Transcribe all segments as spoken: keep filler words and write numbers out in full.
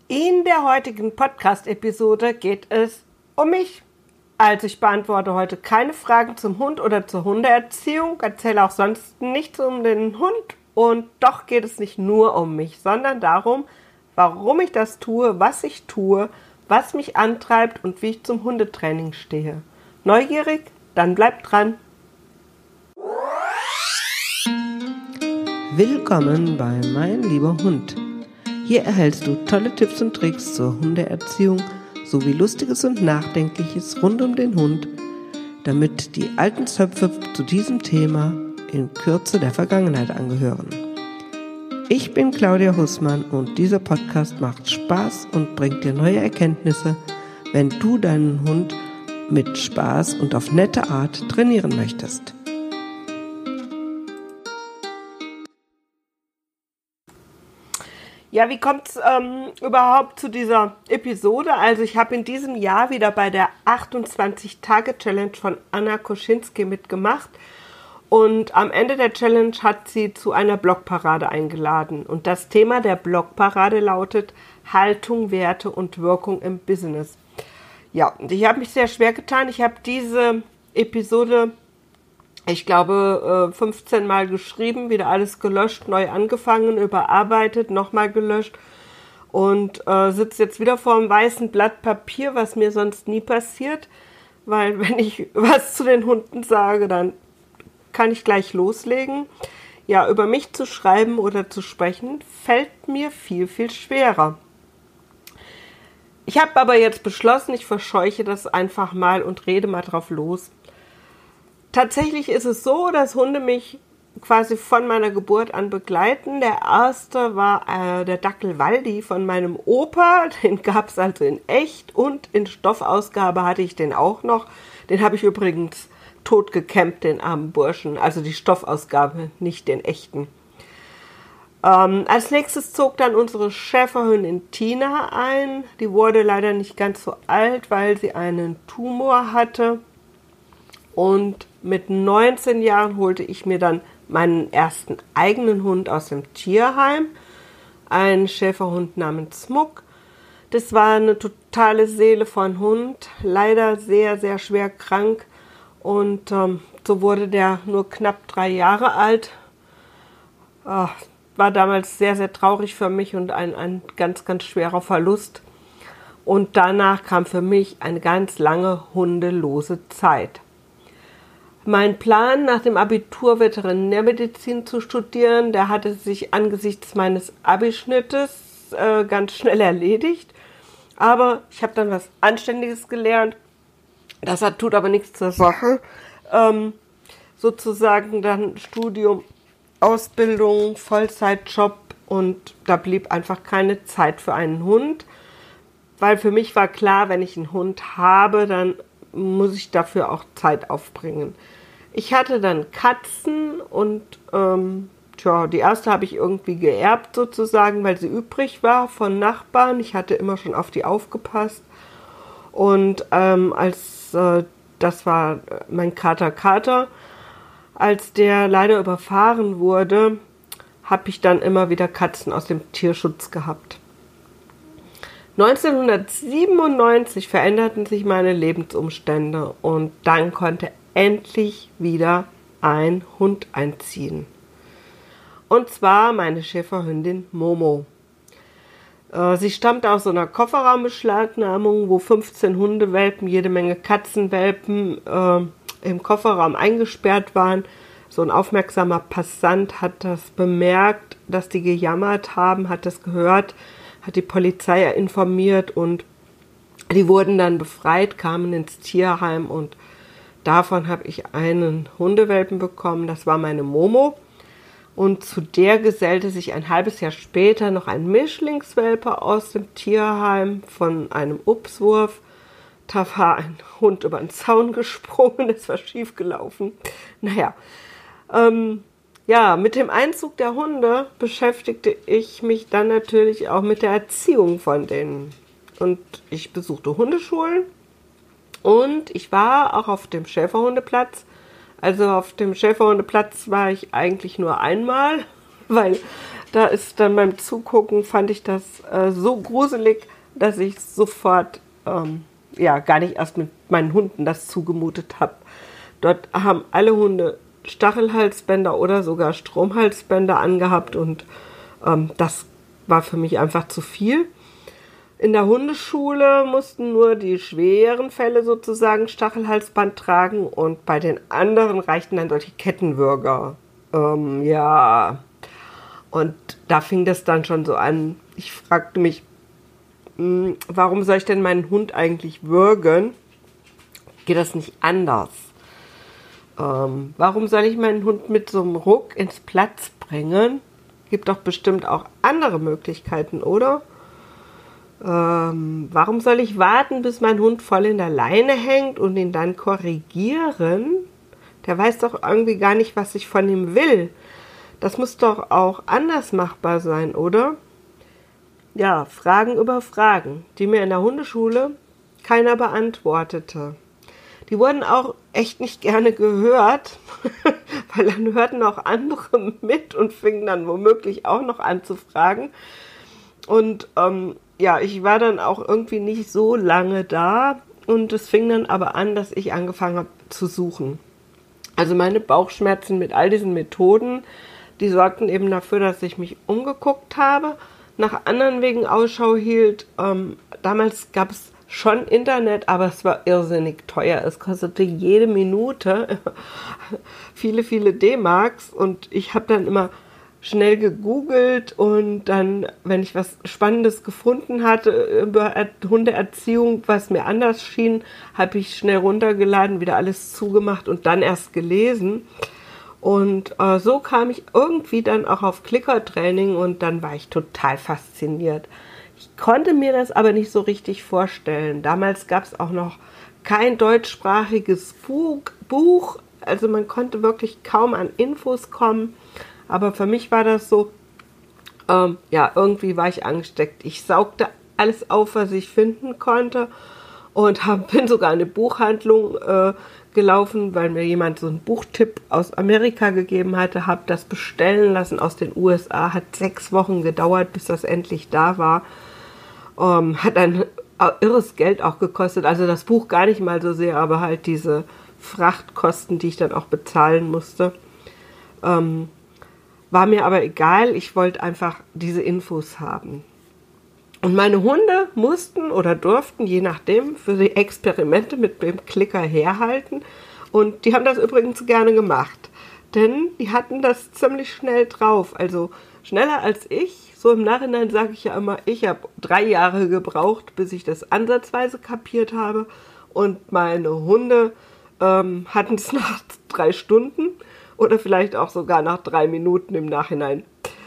In der heutigen Podcast-Episode geht es um mich. Also ich beantworte heute keine Fragen zum Hund oder zur Hundeerziehung, erzähle auch sonst nichts um den Hund und doch geht es nicht nur um mich, sondern darum, warum ich das tue, was ich tue, was mich antreibt und wie ich zum Hundetraining stehe. Neugierig? Dann bleibt dran! Willkommen bei Mein lieber Hund. Hier erhältst du tolle Tipps und Tricks zur Hundeerziehung sowie Lustiges und Nachdenkliches rund um den Hund, damit die alten Zöpfe zu diesem Thema in Kürze der Vergangenheit angehören. Ich bin Claudia Hussmann und dieser Podcast macht Spaß und bringt dir neue Erkenntnisse, wenn du deinen Hund mit Spaß und auf nette Art trainieren möchtest. Ja, wie kommt es ähm, überhaupt zu dieser Episode? Also ich habe in diesem Jahr wieder bei der achtundzwanzig-Tage-Challenge von Anna Koschinski mitgemacht und am Ende der Challenge hat sie zu einer Blogparade eingeladen. Und das Thema der Blogparade lautet Haltung, Werte und Wirkung im Business. Ja, und ich habe mich sehr schwer getan. Ich habe diese Episode, ich glaube, fünfzehn Mal geschrieben, wieder alles gelöscht, neu angefangen, überarbeitet, nochmal gelöscht und äh, sitze jetzt wieder vor einem weißen Blatt Papier, was mir sonst nie passiert, weil wenn ich was zu den Hunden sage, dann kann ich gleich loslegen. Ja, über mich zu schreiben oder zu sprechen, fällt mir viel, viel schwerer. Ich habe aber jetzt beschlossen, ich verscheuche das einfach mal und rede mal drauf los. Tatsächlich ist es so, dass Hunde mich quasi von meiner Geburt an begleiten. Der erste war äh, der Dackel Waldi von meinem Opa. Den gab es also in echt und in Stoffausgabe hatte ich den auch noch. Den habe ich übrigens tot gekämmt, den armen Burschen. Also die Stoffausgabe, nicht den echten. Ähm, als nächstes zog dann unsere Schäferhündin Tina ein. Die wurde leider nicht ganz so alt, weil sie einen Tumor hatte. Und mit neunzehn Jahren holte ich mir dann meinen ersten eigenen Hund aus dem Tierheim, einen Schäferhund namens Muck. Das war eine totale Seele von Hund, leider sehr, sehr schwer krank und ähm, so wurde der nur knapp drei Jahre alt. Ach, war damals sehr, sehr traurig für mich und ein, ein ganz, ganz schwerer Verlust. Und danach kam für mich eine ganz lange hundelose Zeit. Mein Plan, nach dem Abitur Veterinärmedizin zu studieren, der hatte sich angesichts meines Abischnittes äh, ganz schnell erledigt. Aber ich habe dann was Anständiges gelernt. Das hat, tut aber nichts zur Sache. Ähm, sozusagen dann Studium, Ausbildung, Vollzeitjob und da blieb einfach keine Zeit für einen Hund. Weil für mich war klar, wenn ich einen Hund habe, dann muss ich dafür auch Zeit aufbringen. Ich hatte dann Katzen und ähm, tja, die erste habe ich irgendwie geerbt sozusagen, weil sie übrig war von Nachbarn. Ich hatte immer schon auf die aufgepasst. Und ähm, als äh, das war mein Kater Kater, als der leider überfahren wurde, habe ich dann immer wieder Katzen aus dem Tierschutz gehabt. neunzehnhundertsiebenundneunzig veränderten sich meine Lebensumstände und dann konnte endlich wieder ein Hund einziehen. Und zwar meine Schäferhündin Momo. Äh, sie stammte aus so einer Kofferraumbeschlagnahmung, wo fünfzehn Hundewelpen, jede Menge Katzenwelpen äh, im Kofferraum eingesperrt waren. So ein aufmerksamer Passant hat das bemerkt, dass die gejammert haben, hat das gehört, hat die Polizei informiert und die wurden dann befreit, kamen ins Tierheim und davon habe ich einen Hundewelpen bekommen, das war meine Momo. Und zu der gesellte sich ein halbes Jahr später noch ein Mischlingswelpe aus dem Tierheim von einem Upswurf. Da war ein Hund über den Zaun gesprungen, das war schief gelaufen. Naja, ähm, ja, mit dem Einzug der Hunde beschäftigte ich mich dann natürlich auch mit der Erziehung von denen. Und ich besuchte Hundeschulen und ich war auch auf dem Schäferhundeplatz. Also auf dem Schäferhundeplatz war ich eigentlich nur einmal, weil da ist dann beim Zugucken, fand ich das äh, so gruselig, dass ich sofort ähm, ja, gar nicht erst mit meinen Hunden das zugemutet habe. Dort haben alle Hunde Stachelhalsbänder oder sogar Stromhalsbänder angehabt und ähm, das war für mich einfach zu viel. In der Hundeschule mussten nur die schweren Fälle sozusagen Stachelhalsband tragen und bei den anderen reichten dann solche Kettenwürger. Ähm, ja, und da fing das dann schon so an. Ich fragte mich, mh, warum soll ich denn meinen Hund eigentlich würgen? Geht das nicht anders? Ähm, warum soll ich meinen Hund mit so einem Ruck ins Platz bringen? Gibt doch bestimmt auch andere Möglichkeiten, oder? Ähm, warum soll ich warten, bis mein Hund voll in der Leine hängt und ihn dann korrigieren? Der weiß doch irgendwie gar nicht, was ich von ihm will. Das muss doch auch anders machbar sein, oder? Ja, Fragen über Fragen, die mir in der Hundeschule keiner beantwortete. Die wurden auch echt nicht gerne gehört, weil dann hörten auch andere mit und fingen dann womöglich auch noch an zu fragen. Und ähm, ja, ich war dann auch irgendwie nicht so lange da und es fing dann aber an, dass ich angefangen habe zu suchen. Also meine Bauchschmerzen mit all diesen Methoden, die sorgten eben dafür, dass ich mich umgeguckt habe, nach anderen Wegen Ausschau hielt. Ähm, damals gab es schon Internet, aber es war irrsinnig teuer. Es kostete jede Minute viele, viele D-Marks und ich habe dann immer schnell gegoogelt und dann, wenn ich was Spannendes gefunden hatte über Hundeerziehung, was mir anders schien, habe ich schnell runtergeladen, wieder alles zugemacht und dann erst gelesen. Und äh, so kam ich irgendwie dann auch auf Clicker-Training und dann war ich total fasziniert. Ich konnte mir das aber nicht so richtig vorstellen. Damals gab es auch noch kein deutschsprachiges Buch, also man konnte wirklich kaum an Infos kommen. Aber für mich war das so, ähm, ja, irgendwie war ich angesteckt. Ich saugte alles auf, was ich finden konnte und hab, bin sogar in eine Buchhandlung äh, gelaufen, weil mir jemand so einen Buchtipp aus Amerika gegeben hatte, habe das bestellen lassen aus den U S A. Hat sechs Wochen gedauert, bis das endlich da war. Ähm, hat ein irres Geld auch gekostet. Also das Buch gar nicht mal so sehr, aber halt diese Frachtkosten, die ich dann auch bezahlen musste. Ähm, War mir aber egal, ich wollte einfach diese Infos haben. Und meine Hunde mussten oder durften, je nachdem, für die Experimente mit dem Clicker herhalten. Und die haben das übrigens gerne gemacht. Denn die hatten das ziemlich schnell drauf. Also schneller als ich. So im Nachhinein sage ich ja immer, ich habe drei Jahre gebraucht, bis ich das ansatzweise kapiert habe. Und meine Hunde ähm, hatten es nach drei Stunden. Oder vielleicht auch sogar nach drei Minuten im Nachhinein.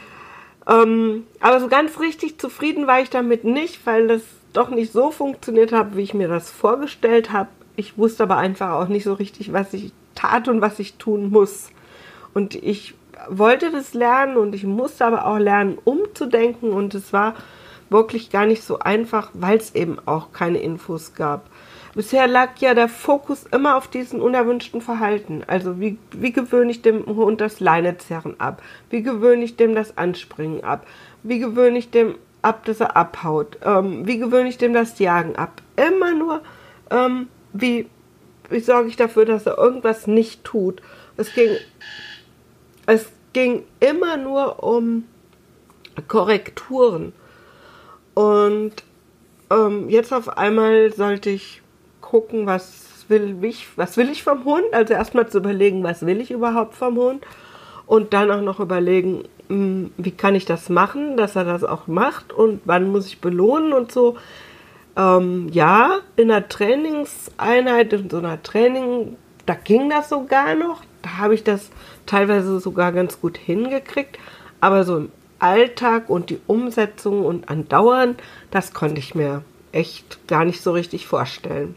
Ähm, aber so ganz richtig zufrieden war ich damit nicht, weil das doch nicht so funktioniert hat, wie ich mir das vorgestellt habe. Ich wusste aber einfach auch nicht so richtig, was ich tat und was ich tun muss. Und ich wollte das lernen und ich musste aber auch lernen, umzudenken. Und es war wirklich gar nicht so einfach, weil es eben auch keine Infos gab. Bisher lag ja der Fokus immer auf diesem unerwünschten Verhalten. Also wie, wie gewöhne ich dem Hund das Leinezerren ab? Wie gewöhne ich dem das Anspringen ab? Wie gewöhne ich dem ab, dass er abhaut? Ähm, wie gewöhne ich dem das Jagen ab? Immer nur, ähm, wie, wie sorge ich dafür, dass er irgendwas nicht tut? Es ging, es ging immer nur um Korrekturen. Und ähm, jetzt auf einmal sollte ich gucken, was will ich, was will ich vom Hund? Also erstmal zu überlegen, was will ich überhaupt vom Hund? Und dann auch noch überlegen, wie kann ich das machen, dass er das auch macht und wann muss ich belohnen und so. Ähm, ja, in einer Trainingseinheit, in so einer Training, da ging das sogar noch. Da habe ich das teilweise sogar ganz gut hingekriegt. Aber so im Alltag und die Umsetzung und andauern, das konnte ich mir echt gar nicht so richtig vorstellen.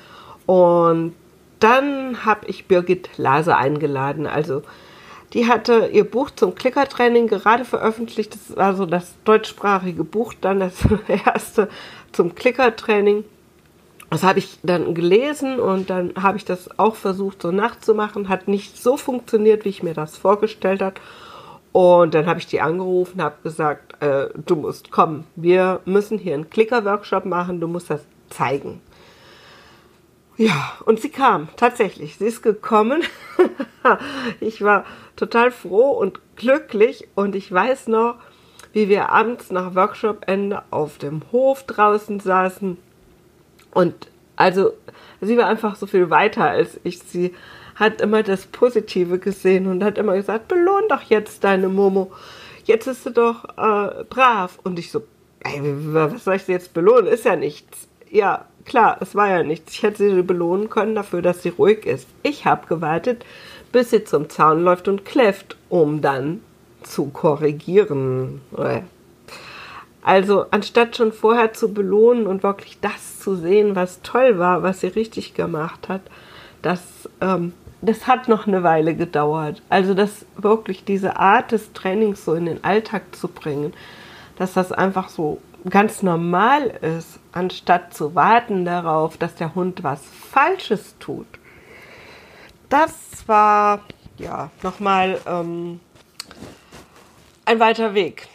Und dann habe ich Birgit Lase eingeladen. Also die hatte ihr Buch zum Clicker-Training gerade veröffentlicht. Das war so das deutschsprachige Buch, dann das erste zum Clicker-Training. Das habe ich dann gelesen und dann habe ich das auch versucht so nachzumachen. Hat nicht so funktioniert, wie ich mir das vorgestellt habe. Und dann habe ich die angerufen, habe gesagt, äh, du musst kommen, wir müssen hier einen Clicker-Workshop machen, du musst das zeigen. Ja, und sie kam, tatsächlich, sie ist gekommen. Ich war total froh und glücklich und ich weiß noch, wie wir abends nach Workshop-Ende auf dem Hof draußen saßen. Und also, sie war einfach so viel weiter als ich. Sie hat immer das Positive gesehen und hat immer gesagt, belohn doch jetzt deine Momo. Jetzt ist sie doch äh, brav. Und ich so, ey, was soll ich sie jetzt belohnen? Ist ja nichts. Ja, klar, es war ja nichts. Ich hätte sie belohnen können dafür, dass sie ruhig ist. Ich habe gewartet, bis sie zum Zaun läuft und kläfft, um dann zu korrigieren. Also anstatt schon vorher zu belohnen und wirklich das zu sehen, was toll war, was sie richtig gemacht hat, das, ähm, das hat noch eine Weile gedauert. Also das wirklich diese Art des Trainings so in den Alltag zu bringen, dass das einfach so ganz normal ist, anstatt zu warten darauf, dass der Hund was Falsches tut. Das war ja nochmal ähm, ein weiter Weg.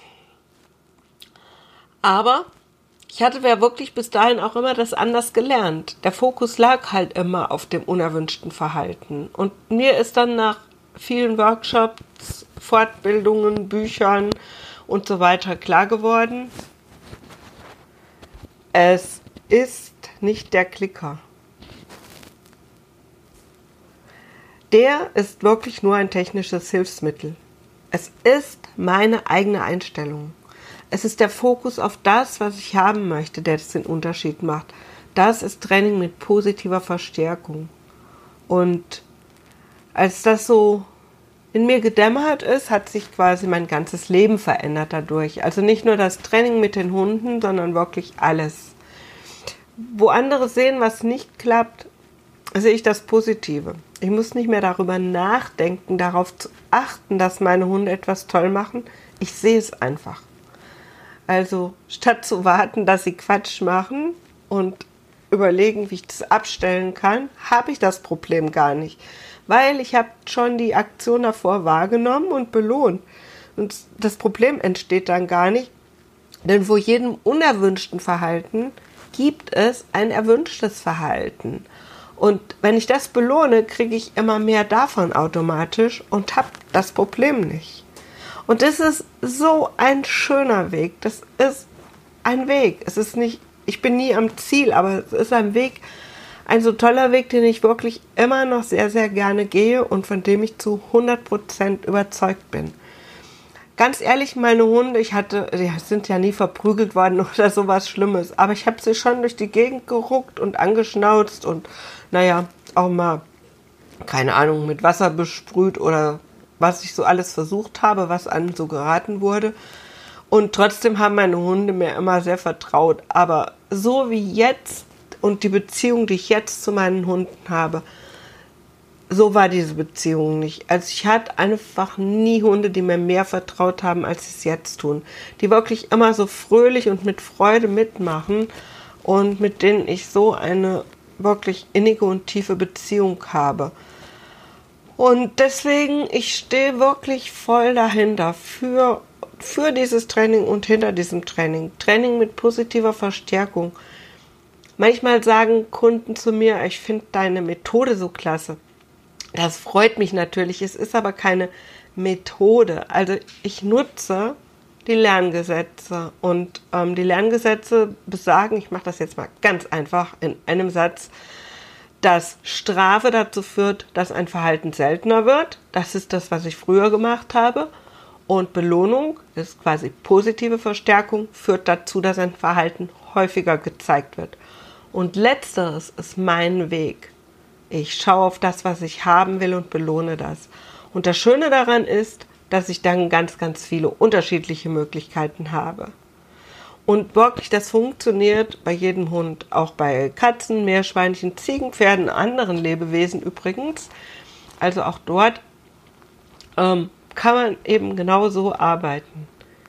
Aber ich hatte ja wirklich bis dahin auch immer das anders gelernt. Der Fokus lag halt immer auf dem unerwünschten Verhalten. Und mir ist dann nach vielen Workshops, Fortbildungen, Büchern und so weiter klar geworden, es ist nicht der Klicker. Der ist wirklich nur ein technisches Hilfsmittel. Es ist meine eigene Einstellung. Es ist der Fokus auf das, was ich haben möchte, der den Unterschied macht. Das ist Training mit positiver Verstärkung. Und als das so in mir gedämmert ist, hat sich quasi mein ganzes Leben verändert dadurch. Also nicht nur das Training mit den Hunden, sondern wirklich alles. Wo andere sehen, was nicht klappt, sehe ich das Positive. Ich muss nicht mehr darüber nachdenken, darauf zu achten, dass meine Hunde etwas toll machen. Ich sehe es einfach. Also statt zu warten, dass sie Quatsch machen und überlegen, wie ich das abstellen kann, habe ich das Problem gar nicht. Weil ich habe schon die Aktion davor wahrgenommen und belohnt. Und das Problem entsteht dann gar nicht, denn vor jedem unerwünschten Verhalten gibt es ein erwünschtes Verhalten. Und wenn ich das belohne, kriege ich immer mehr davon automatisch und habe das Problem nicht. Und das ist so ein schöner Weg. Das ist ein Weg. Es ist nicht, ich bin nie am Ziel, aber es ist ein Weg, ein so toller Weg, den ich wirklich immer noch sehr, sehr gerne gehe und von dem ich zu hundert Prozent überzeugt bin. Ganz ehrlich, meine Hunde, ich hatte, die sind ja nie verprügelt worden oder sowas Schlimmes, aber ich habe sie schon durch die Gegend geruckt und angeschnauzt und naja, auch mal, keine Ahnung, mit Wasser besprüht oder was ich so alles versucht habe, was einem so geraten wurde. Und trotzdem haben meine Hunde mir immer sehr vertraut. Aber so wie jetzt und die Beziehung, die ich jetzt zu meinen Hunden habe, so war diese Beziehung nicht. Also ich hatte einfach nie Hunde, die mir mehr vertraut haben, als sie es jetzt tun. Die wirklich immer so fröhlich und mit Freude mitmachen und mit denen ich so eine wirklich innige und tiefe Beziehung habe. Und deswegen, ich stehe wirklich voll dahinter für, für dieses Training und hinter diesem Training. Training mit positiver Verstärkung. Manchmal sagen Kunden zu mir, ich finde deine Methode so klasse. Das freut mich natürlich, es ist aber keine Methode. Also ich nutze die Lerngesetze und ähm, die Lerngesetze besagen, ich mache das jetzt mal ganz einfach in einem Satz, dass Strafe dazu führt, dass ein Verhalten seltener wird. Das ist das, was ich früher gemacht habe. Und Belohnung, das ist quasi positive Verstärkung, führt dazu, dass ein Verhalten häufiger gezeigt wird. Und letzteres ist mein Weg. Ich schaue auf das, was ich haben will und belohne das. Und das Schöne daran ist, dass ich dann ganz, ganz viele unterschiedliche Möglichkeiten habe. Und wirklich, das funktioniert bei jedem Hund, auch bei Katzen, Meerschweinchen, Ziegen, Pferden, anderen Lebewesen übrigens. Also auch dort ähm, kann man eben genau so arbeiten.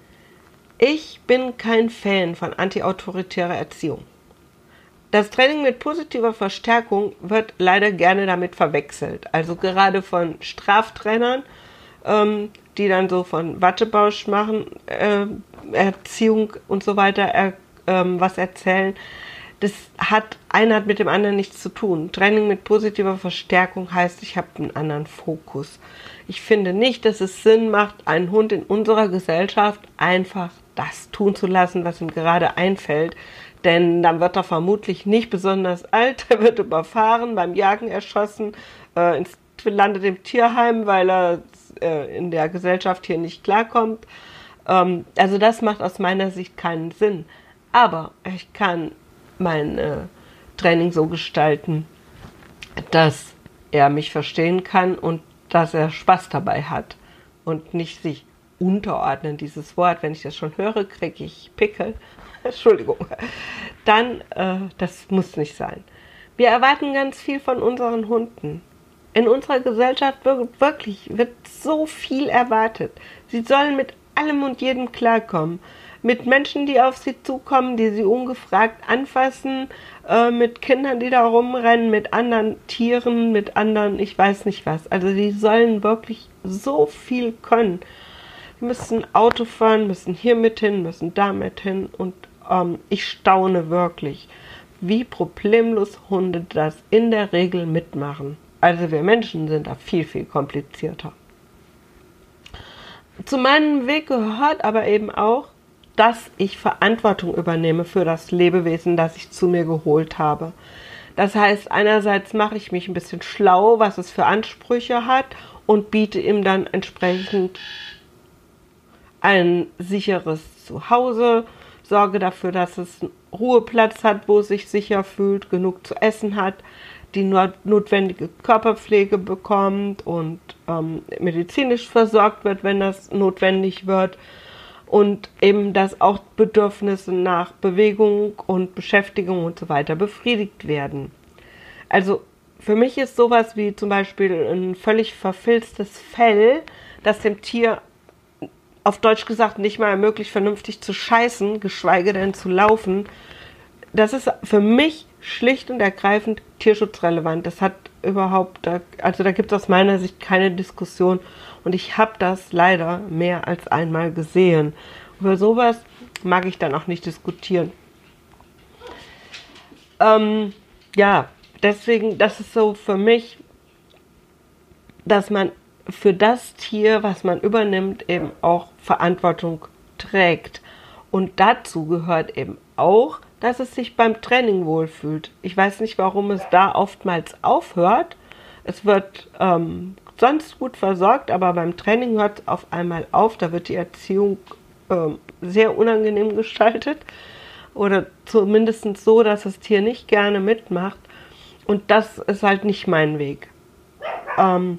Ich bin kein Fan von antiautoritärer Erziehung. Das Training mit positiver Verstärkung wird leider gerne damit verwechselt. Also gerade von Straftrainern ähm, die dann so von Wattebausch machen, äh, Erziehung und so weiter, er, ähm, was erzählen, das hat, einer hat mit dem anderen nichts zu tun. Training mit positiver Verstärkung heißt, ich habe einen anderen Fokus. Ich finde nicht, dass es Sinn macht, einen Hund in unserer Gesellschaft einfach das tun zu lassen, was ihm gerade einfällt. Denn dann wird er vermutlich nicht besonders alt, er wird überfahren, beim Jagen erschossen, äh, ins, landet im Tierheim, weil er äh, in der Gesellschaft hier nicht klarkommt. Ähm, also das macht aus meiner Sicht keinen Sinn. Aber ich kann mein äh, Training so gestalten, dass er mich verstehen kann und dass er Spaß dabei hat und nicht sich unterordnen, dieses Wort, wenn ich das schon höre, kriege ich Pickel. Entschuldigung. Dann, äh, das muss nicht sein. Wir erwarten ganz viel von unseren Hunden. In unserer Gesellschaft wirklich wird so viel erwartet. Sie sollen mit allem und jedem klarkommen. Mit Menschen, die auf sie zukommen, die sie ungefragt anfassen, äh, mit Kindern, die da rumrennen, mit anderen Tieren, mit anderen, ich weiß nicht was. Also die sollen wirklich so viel können. Sie müssen Auto fahren, müssen hier mit hin, müssen da mit hin und ähm, ich staune wirklich, wie problemlos Hunde das in der Regel mitmachen. Also wir Menschen sind da viel, viel komplizierter. Zu meinem Weg gehört aber eben auch, dass ich Verantwortung übernehme für das Lebewesen, das ich zu mir geholt habe. Das heißt, einerseits mache ich mich ein bisschen schlau, was es für Ansprüche hat und biete ihm dann entsprechend ein sicheres Zuhause, sorge dafür, dass es einen Ruheplatz hat, wo es sich sicher fühlt, genug zu essen hat, die notwendige Körperpflege bekommt und ähm, medizinisch versorgt wird, wenn das notwendig wird. Und eben, dass auch Bedürfnisse nach Bewegung und Beschäftigung und so weiter befriedigt werden. Also für mich ist sowas wie zum Beispiel ein völlig verfilztes Fell, das dem Tier auf Deutsch gesagt nicht mal ermöglicht, vernünftig zu scheißen, geschweige denn zu laufen. Das ist für mich schlicht und ergreifend tierschutzrelevant. Das hat überhaupt, also da gibt es aus meiner Sicht keine Diskussion. Und ich habe das leider mehr als einmal gesehen. Über sowas mag ich dann auch nicht diskutieren. Ähm, ja, deswegen, das ist so für mich, dass man für das Tier, was man übernimmt, eben auch Verantwortung trägt. Und dazu gehört eben auch, dass es sich beim Training wohlfühlt. Ich weiß nicht, warum es da oftmals aufhört. Es wird ähm, sonst gut versorgt, aber beim Training hört es auf einmal auf. Da wird die Erziehung ähm, sehr unangenehm gestaltet oder zumindest so, dass das Tier nicht gerne mitmacht. Und das ist halt nicht mein Weg. Ähm,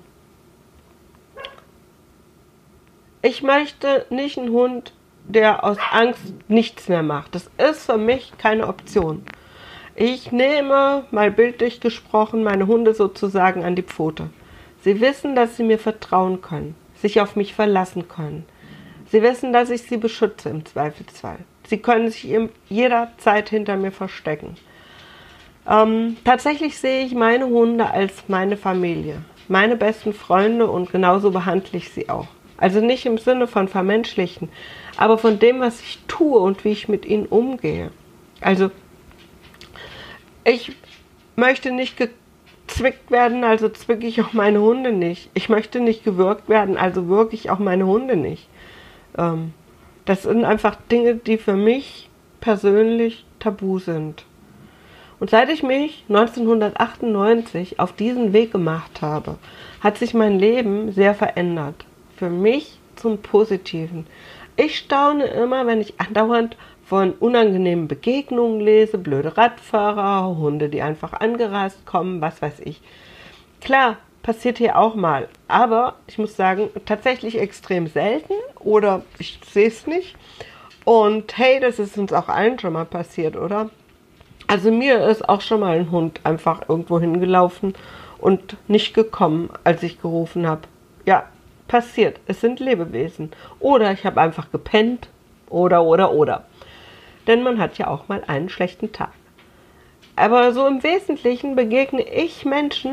ich möchte nicht einen Hund, der aus Angst nichts mehr macht. Das ist für mich keine Option. Ich nehme, mal bildlich gesprochen, meine Hunde sozusagen an die Pfote. Sie wissen, dass sie mir vertrauen können, sich auf mich verlassen können. Sie wissen, dass ich sie beschütze im Zweifelsfall. Sie können sich jederzeit hinter mir verstecken. Ähm, tatsächlich sehe ich meine Hunde als meine Familie, meine besten Freunde und genauso behandle ich sie auch. Also nicht im Sinne von vermenschlichen, aber von dem, was ich tue und wie ich mit ihnen umgehe. Also ich möchte nicht gezwickt werden, also zwicke ich auch meine Hunde nicht. Ich möchte nicht gewürgt werden, also würge ich auch meine Hunde nicht. Ähm, das sind einfach Dinge, die für mich persönlich tabu sind. Und seit ich mich neunzehnhundertachtundneunzig auf diesen Weg gemacht habe, hat sich mein Leben sehr verändert. Für mich zum Positiven. Ich staune immer, wenn ich andauernd von unangenehmen Begegnungen lese, blöde Radfahrer, Hunde, die einfach angerast kommen, was weiß ich. Klar, passiert hier auch mal, aber ich muss sagen, tatsächlich extrem selten oder ich sehe es nicht. Und hey, das ist uns auch allen schon mal passiert, oder? Also mir ist auch schon mal ein Hund einfach irgendwo hingelaufen und nicht gekommen, als ich gerufen habe. Ja, passiert. Es sind Lebewesen. Oder ich habe einfach gepennt. Oder, oder, oder. Denn man hat ja auch mal einen schlechten Tag. Aber so im Wesentlichen begegne ich Menschen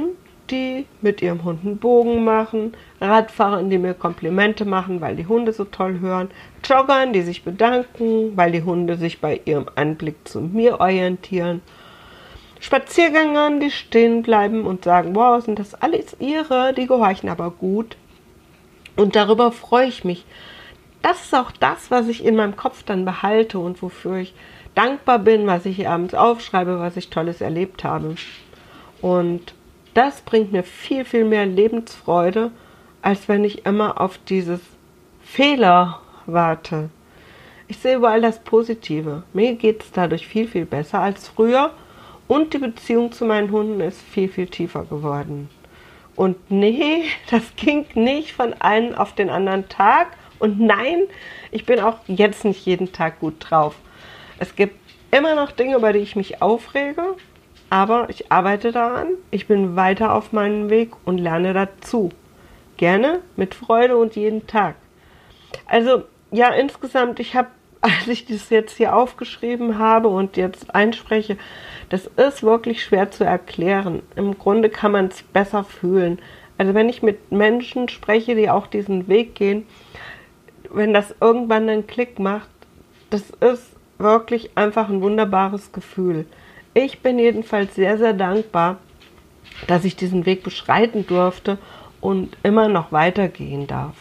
die mit ihrem Hund einen Bogen machen, Radfahrern, die mir Komplimente machen, weil die Hunde so toll hören, Joggern, die sich bedanken, weil die Hunde sich bei ihrem Anblick zu mir orientieren, Spaziergängern, die stehen bleiben und sagen, wow, sind das alles ihre, die gehorchen aber gut. Und darüber freue ich mich. Das ist auch das, was ich in meinem Kopf dann behalte und wofür ich dankbar bin, was ich abends aufschreibe, was ich Tolles erlebt habe. Und das bringt mir viel, viel mehr Lebensfreude, als wenn ich immer auf dieses Fehler warte. Ich sehe überall das Positive. Mir geht es dadurch viel, viel besser als früher und die Beziehung zu meinen Hunden ist viel, viel tiefer geworden. Und nee, das ging nicht von einem auf den anderen Tag. Und nein, ich bin auch jetzt nicht jeden Tag gut drauf. Es gibt immer noch Dinge, über die ich mich aufrege, aber ich arbeite daran. Ich bin weiter auf meinem Weg und lerne dazu. Gerne, mit Freude und jeden Tag. Also ja, insgesamt, ich habe, als ich das jetzt hier aufgeschrieben habe und jetzt einspreche, das ist wirklich schwer zu erklären. Im Grunde kann man es besser fühlen. Also wenn ich mit Menschen spreche, die auch diesen Weg gehen, wenn das irgendwann einen Klick macht, das ist wirklich einfach ein wunderbares Gefühl. Ich bin jedenfalls sehr, sehr dankbar, dass ich diesen Weg beschreiten durfte und immer noch weitergehen darf.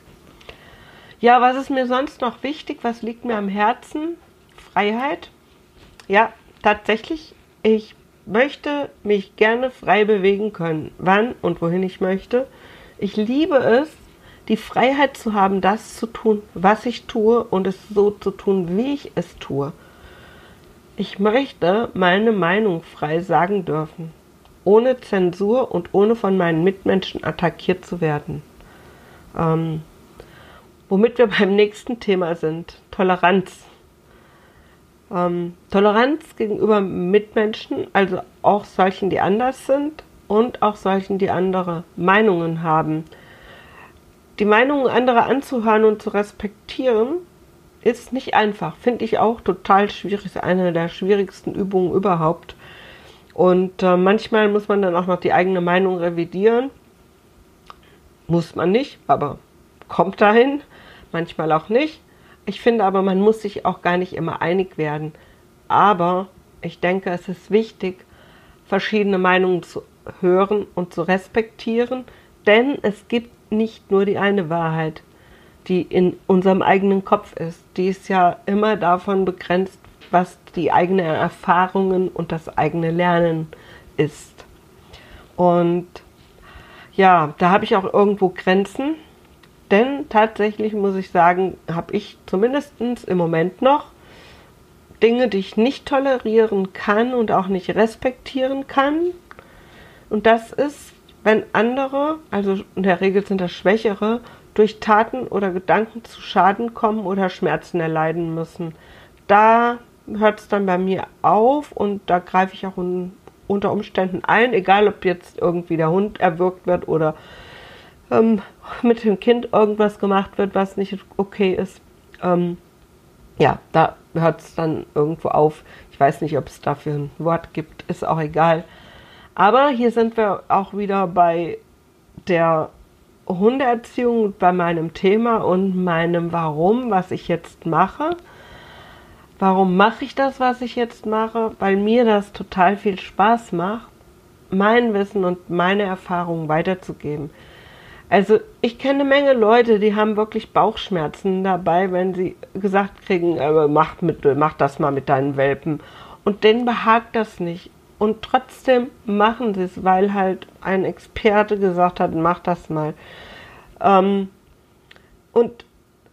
Ja, was ist mir sonst noch wichtig? Was liegt mir am Herzen? Freiheit. Ja, tatsächlich, ich möchte mich gerne frei bewegen können, wann und wohin ich möchte. Ich liebe es, die Freiheit zu haben, das zu tun, was ich tue und es so zu tun, wie ich es tue. Ich möchte meine Meinung frei sagen dürfen, ohne Zensur und ohne von meinen Mitmenschen attackiert zu werden. Ähm, womit wir beim nächsten Thema sind, Toleranz. Ähm, Toleranz gegenüber Mitmenschen, also auch solchen, die anders sind und auch solchen, die andere Meinungen haben. Die Meinungen anderer anzuhören und zu respektieren, ist nicht einfach. Finde ich auch total schwierig. Ist eine der schwierigsten Übungen überhaupt. Und äh, manchmal muss man dann auch noch die eigene Meinung revidieren. Muss man nicht, aber kommt dahin. Manchmal auch nicht. Ich finde aber, man muss sich auch gar nicht immer einig werden. Aber ich denke, es ist wichtig, verschiedene Meinungen zu hören und zu respektieren. Denn es gibt nicht nur die eine Wahrheit, die in unserem eigenen Kopf ist. Die ist ja immer davon begrenzt, was die eigenen Erfahrungen und das eigene Lernen ist. Und ja, da habe ich auch irgendwo Grenzen, denn tatsächlich muss ich sagen, habe ich zumindest im Moment noch Dinge, die ich nicht tolerieren kann und auch nicht respektieren kann. Und das ist, wenn andere, also in der Regel sind das Schwächere, durch Taten oder Gedanken zu Schaden kommen oder Schmerzen erleiden müssen. Da hört es dann bei mir auf und da greife ich auch un, unter Umständen ein, egal ob jetzt irgendwie der Hund erwürgt wird oder ähm, mit dem Kind irgendwas gemacht wird, was nicht okay ist. Ähm, ja, da hört es dann irgendwo auf. Ich weiß nicht, ob es dafür ein Wort gibt, ist auch egal. Aber hier sind wir auch wieder bei der Hundeerziehung, bei meinem Thema und meinem Warum, was ich jetzt mache. Warum mache ich das, was ich jetzt mache? Weil mir das total viel Spaß macht, mein Wissen und meine Erfahrungen weiterzugeben. Also ich kenne eine Menge Leute, die haben wirklich Bauchschmerzen dabei, wenn sie gesagt kriegen, äh, mach, mit, mach das mal mit deinen Welpen. Und denen behagt das nicht. Und trotzdem machen sie es, weil halt ein Experte gesagt hat, mach das mal. Ähm, und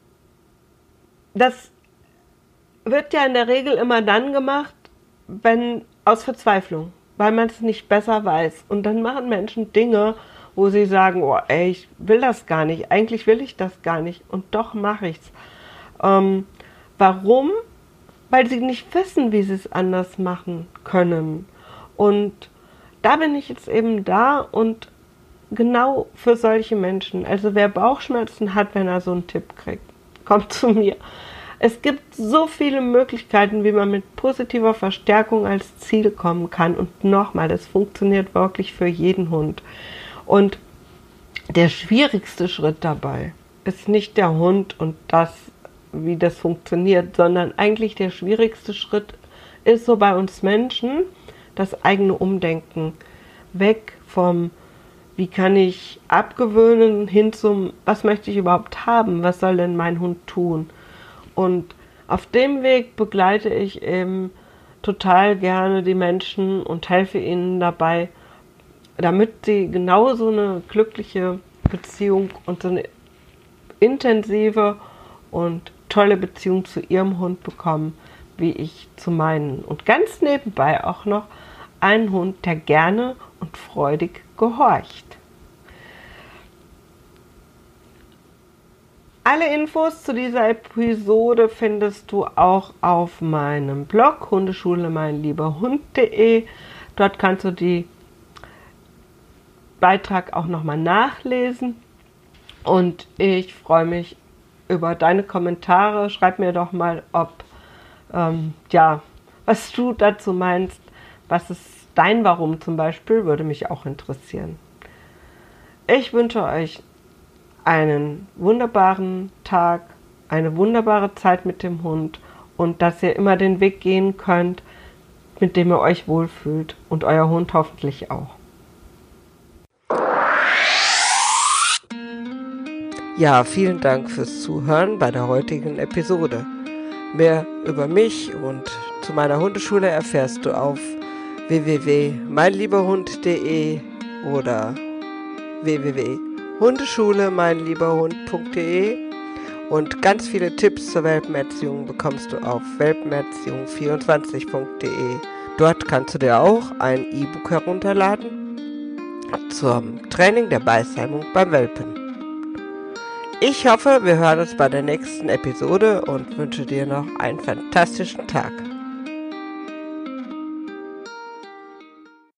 das wird ja in der Regel immer dann gemacht, wenn aus Verzweiflung, weil man es nicht besser weiß. Und dann machen Menschen Dinge, wo sie sagen, oh ey, ich will das gar nicht, eigentlich will ich das gar nicht und doch mache ich es. Ähm, warum? Weil sie nicht wissen, wie sie es anders machen können. Und da bin ich jetzt eben da und genau für solche Menschen. Also wer Bauchschmerzen hat, wenn er so einen Tipp kriegt, kommt zu mir. Es gibt so viele Möglichkeiten, wie man mit positiver Verstärkung als Ziel kommen kann. Und nochmal, das funktioniert wirklich für jeden Hund. Und der schwierigste Schritt dabei ist nicht der Hund und das, wie das funktioniert, sondern eigentlich der schwierigste Schritt ist so bei uns Menschen das eigene Umdenken. Weg vom, wie kann ich abgewöhnen, hin zum, was möchte ich überhaupt haben, was soll denn mein Hund tun? Und auf dem Weg begleite ich eben total gerne die Menschen und helfe ihnen dabei, damit sie genauso eine glückliche Beziehung und so eine intensive und tolle Beziehung zu ihrem Hund bekommen, wie ich zu meinen. Und ganz nebenbei auch noch einen Hund, der gerne und freudig gehorcht. Alle Infos zu dieser Episode findest du auch auf meinem Blog hundeschule mein lieber hund punkt de. Dort kannst du die Beitrag auch nochmal nachlesen und ich freue mich über deine Kommentare. Schreib mir doch mal, ob ähm, ja, was du dazu meinst, was ist dein Warum zum Beispiel, würde mich auch interessieren. Ich wünsche euch einen wunderbaren Tag, eine wunderbare Zeit mit dem Hund und dass ihr immer den Weg gehen könnt, mit dem ihr euch wohlfühlt und euer Hund hoffentlich auch. Ja, vielen Dank fürs Zuhören bei der heutigen Episode. Mehr über mich und zu meiner Hundeschule erfährst du auf w w w punkt mein lieber hund punkt de oder w w w punkt hundeschule mein lieber hund punkt de und ganz viele Tipps zur Welpenerziehung bekommst du auf welpenerziehung vierundzwanzig punkt de. Dort kannst du dir auch ein E-Book herunterladen zum Training der Beißheimung beim Welpen. Ich hoffe, wir hören uns bei der nächsten Episode und wünsche dir noch einen fantastischen Tag.